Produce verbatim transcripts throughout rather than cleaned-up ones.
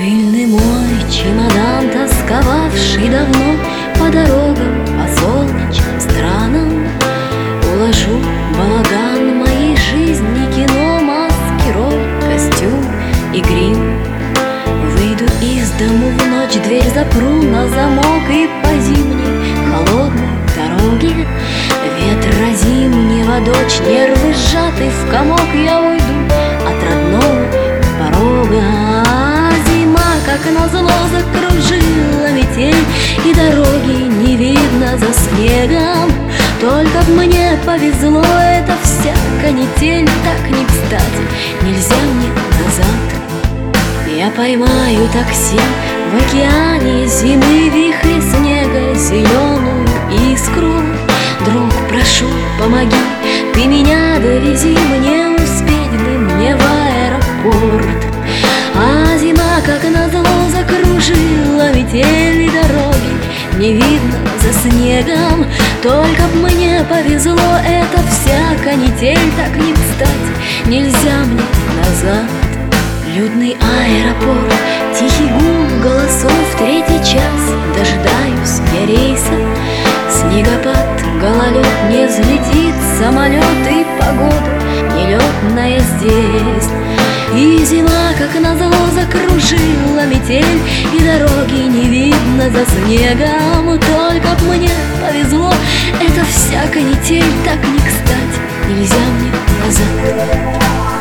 Пыльный мой чемодан, тосковавший давно по дорогам, по солнечным странам, уложу балаган моей жизни, кино, маски, роль, костюм и грим. Выйду из дому в ночь, дверь запру на замок, и по зимней холодной дороге ветра зимнего дочь, нервы сжаты в комок, я уйду от родного порога. Зима, как назло, закружила метель, и дороги не видно за снегом. Только б мне повезло, это вся канитель так не кстати, нельзя мне назад. Я поймаю такси в океане зимы, вихри снега, зеленую искру. Друг, прошу, помоги, ты меня довези, мне успеть бы мне в аэропорт. А зима, как назло, закружила метель, и дороги не видно за снегом. Только б мне повезло, это вся канитель так не кстати, нельзя мне назад. Людный аэропорт, тихий гул голосов, третий час, дожидаюсь я рейса. Снегопад, гололед, не взлетит самолет, и погода нелетная здесь. И зима, как назло, закружила метель, и дороги не видно за снегом. Только б мне повезло, это вся канитель так не кстати, нельзя мне назад.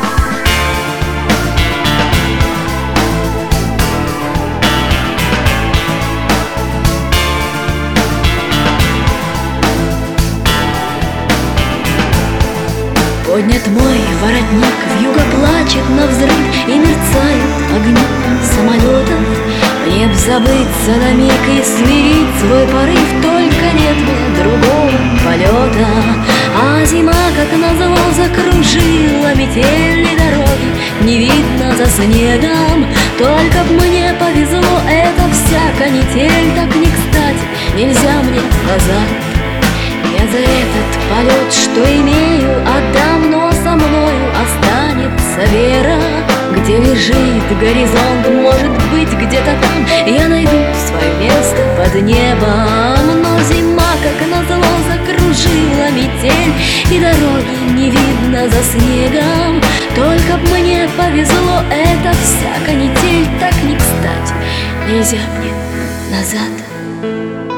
Поднят мой воротник, вьюга плачет навзрыд, и мерцают огни самолетов. Мне б забыться на миг и смирить свой порыв, только нет мне другого полета. А зима, как назло, закружила метель, и дороги не видно за снегом. Только б мне повезло, это вся канитель так не кстати, нельзя мне назад. Я за этот полет, что имею, отдам, но со мною останется вера. Где лежит горизонт, может быть, где-то там я найду свое место под небом. Но зима, как назло, закружила метель, и дороги не видно за снегом. Только б мне повезло, это вся канитель так не кстати, нельзя мне назад.